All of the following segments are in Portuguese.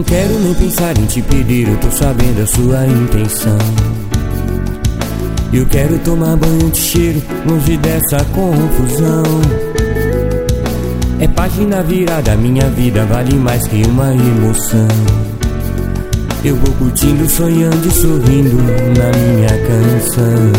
Não quero nem pensar em te pedir, eu tô sabendo a sua intenção. Eu quero tomar banho de cheiro, longe dessa confusão. É página virada, minha vida vale mais que uma emoção. Eu vou curtindo, sonhando e sorrindo na minha canção.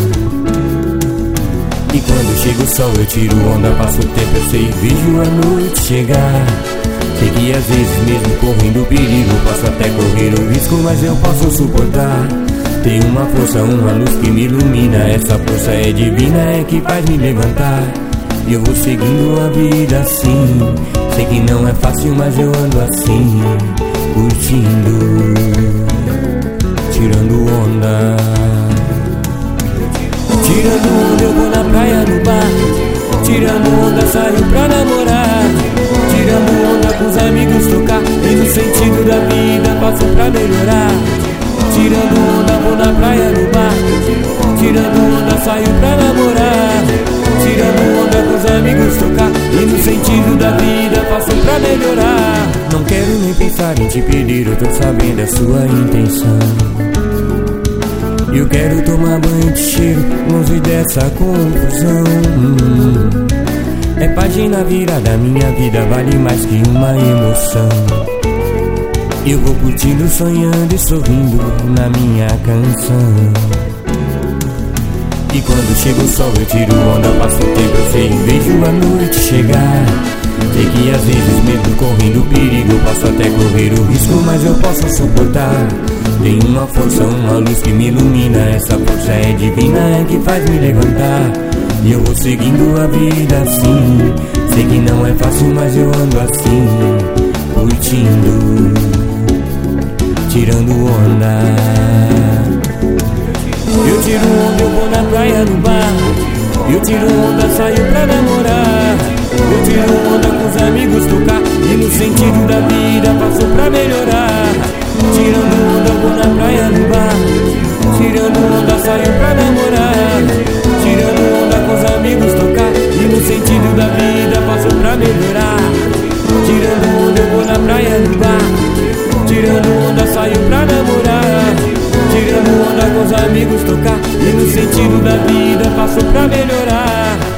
E quando chega o sol eu tiro onda, passo o tempo, eu sei, vejo a noite chegar. Sei que às vezes mesmo correndo perigo, posso até correr o risco, mas eu posso suportar. Tem uma força, uma luz que me ilumina, essa força é divina, é que faz me levantar. E eu vou seguindo a vida assim. Sei que não é fácil, mas eu ando assim, curtindo, tirando onda. Tirando onda, eu vou na praia, no bar. Tirando onda, saio pra namorar. Tirando onda com os amigos, tocar. E no sentido da vida, passo pra melhorar. Tirando onda, vou na praia, no bar. Tirando onda, saio pra namorar. Tirando onda com os amigos, tocar. E no sentido da vida, passo pra melhorar. Não quero nem pensar em te pedir, eu tô sabendo a sua intenção. Eu quero tomar banho de cheiro, longe dessa confusão. É página virada, minha vida vale mais que uma emoção. Eu vou curtindo, sonhando e sorrindo na minha canção. E quando chega o sol eu tiro onda, passo o tempo, eu sei, vejo a noite chegar. Sei que às vezes mesmo correndo perigo, posso até correr o risco, mas eu posso suportar. Tem uma força, uma luz que me ilumina, essa força é divina, é que faz me levantar. E eu vou seguindo a vida assim. Sei que não é fácil, mas eu ando assim, curtindo, tirando onda. Eu tiro onda, eu vou na praia, no bar. Eu tiro onda, saio pra namorar. Eu tiro onda com os amigos, tocar. E no sentido da vida, passo pra melhorar. Tirando onda, eu vou na praia, no bar. Tirando onda, saio pra namorar. Tirando onda com os amigos, tocar. E no sentido da vida, passo pra melhorar. Tirando onda, eu vou na praia, no bar. Tirando onda, saio pra namorar. Tirando onda com os amigos, tocar. E no sentido da vida, passo pra melhorar.